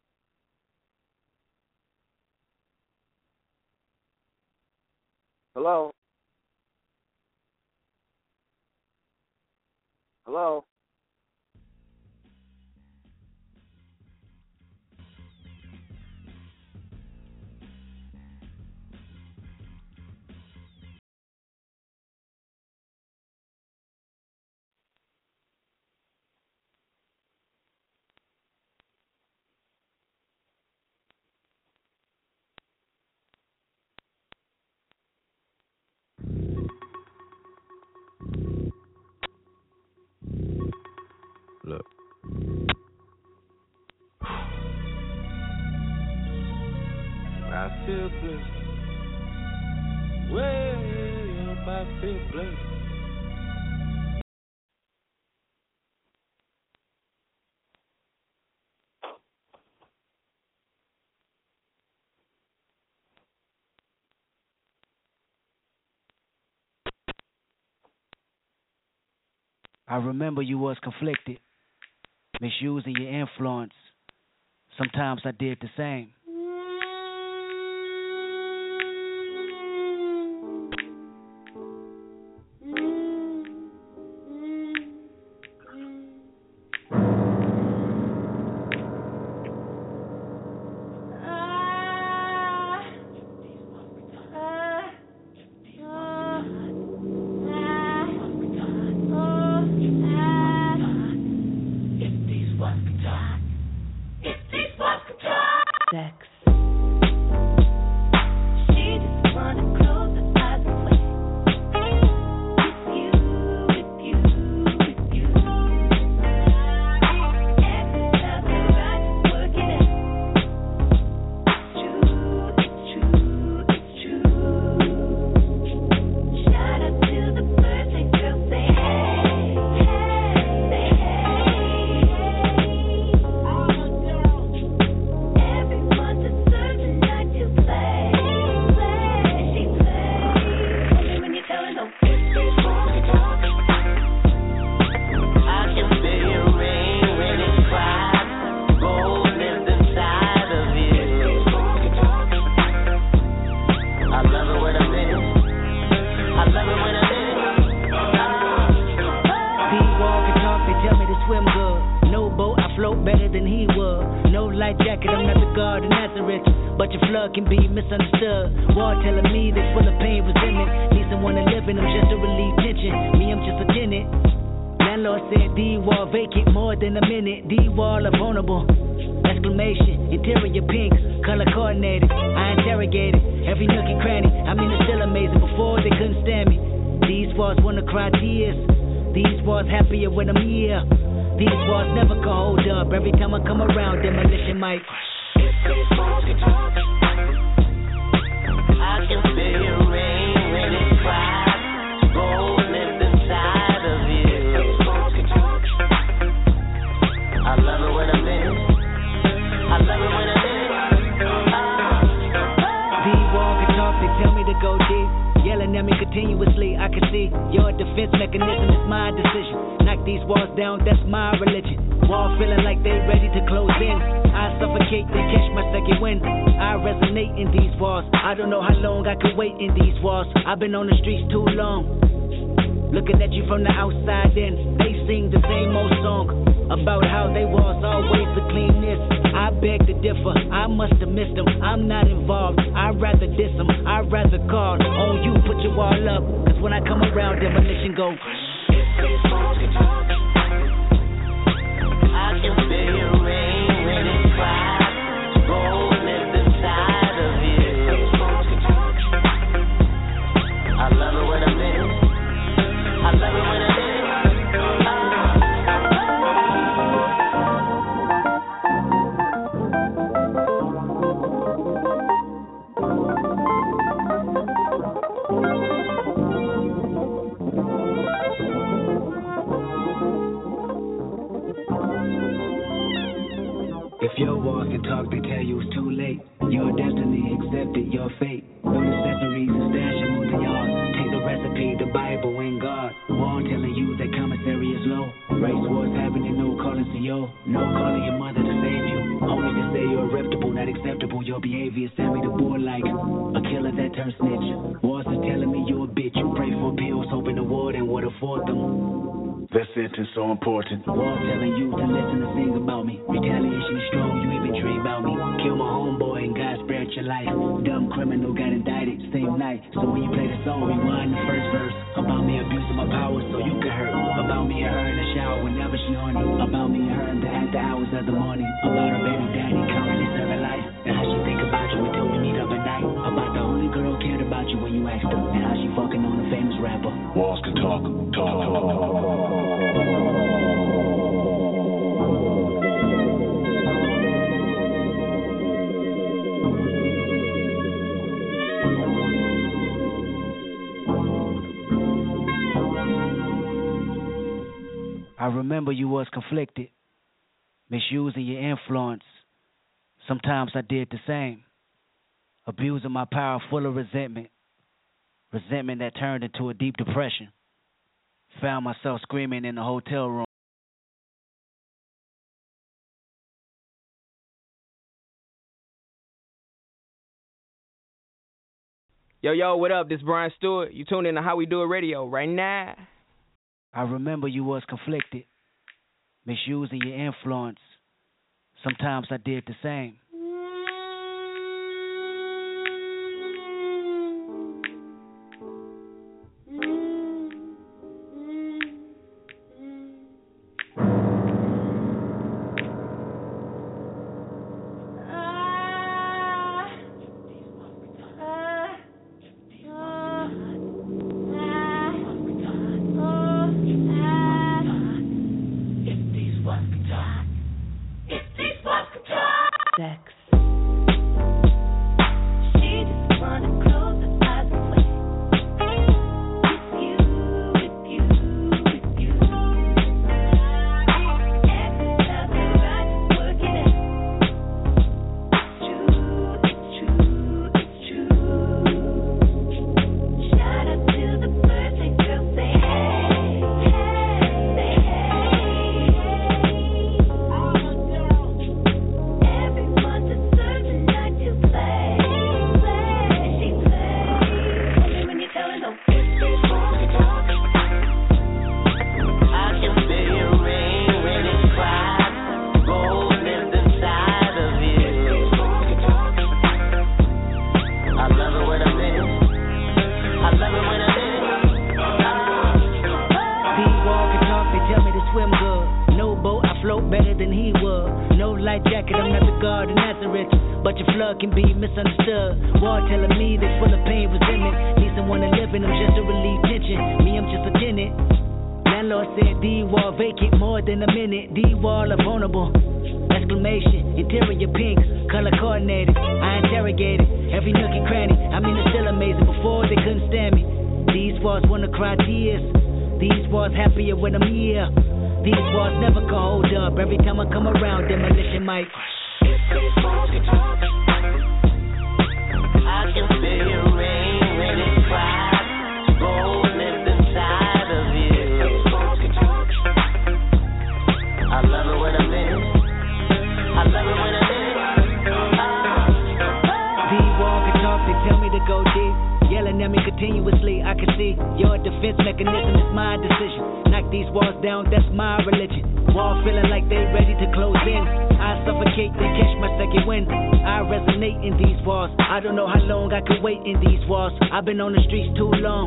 Hello? fifth place. Way up by fifth place. I remember you was conflicted, misusing your influence. Sometimes I did the same. I've been on the streets too long. Looking at you from the outside in, they sing the same old song about how they was always the cleanest. I beg to differ, I must have missed them. I'm not involved, I'd rather diss them. I'd rather call on you, put your wall up. Cause when I come around, demolition go. I can feel your rain when it cries, rolling inside of you. I love it when I'm in. I love it when I'm in. If your walls can talk, they tell you it's too late. Your destiny accepted, your fate. No necessaries and stash them on the yard. Take the recipe, the Bible and God. War telling you that commissary is low. Race wars happening, no calling CO. No calling your mother to save you. Only to say you're reputable, not acceptable. Your behavior send me to board like a killer that turns snitch. Wars is telling me you a bitch. You pray for pills, hoping the warden would afford them. That sentence so important. War telling you to listen and sing about me. Retaliation is strong, you even dream about me. Kill my homeboy and God spared your life. Dumb criminal got indicted same night. So when you play the song, rewind the first verse. About me abusing my power so you can hurt. About me and her in the shower whenever she horny. About me and her in the after hours of the morning. About her baby daddy currently serving life. And how she think about you until we meet up at night. About the only girl cared about you when you asked her. And how she fucking on a famous rapper. Walls can talk. I remember you was conflicted, misusing your influence. Sometimes I did the same, abusing my power full of resentment that turned into a deep depression. Found myself screaming in the hotel room. Yo, what up? This is Brian Stewart. You tune in to How We Do It Radio right now. I remember you was conflicted, misusing your influence. Sometimes I did the same. I've been on the streets too long,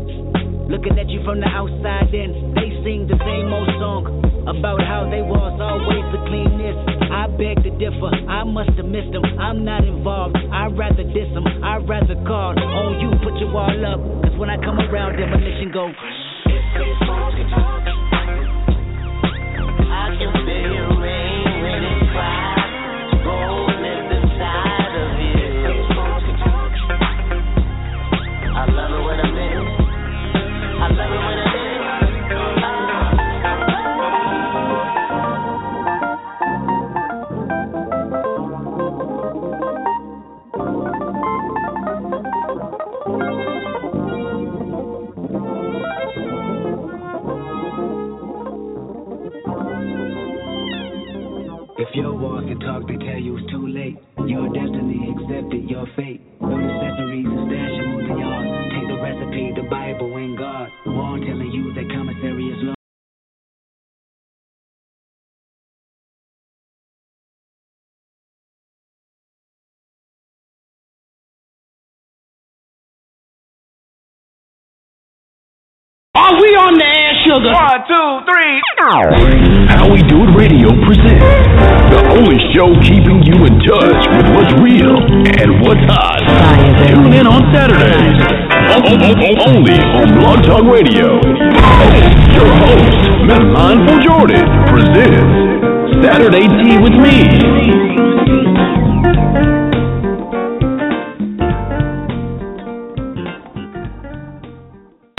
looking at you from the outside in. They sing the same old song about how they was always the cleanest. I beg to differ, I must have missed them. I'm not involved, I'd rather diss them. I'd rather call on you, put your wall up, cause when I come around, demolition go. I can feel your rain when it cries, rolling inside of you. I love it when I'm in. I love it when I'm in. If your walls can talk, they tell you it's too late. Your destiny accepted, your fate. No accessories and stash them on the yard. Take the recipe, the Bible and God. War telling you that commissary is low. Are we on the air, sugar? 1, 2, 3. How We Do It Radio presents the only show keeping you in touch with what's real and what's hot. Tune in on Saturdays. Only on Blog Talk Radio. Your host, Miss Mindful Jordan, presents Saturday Tea with Me.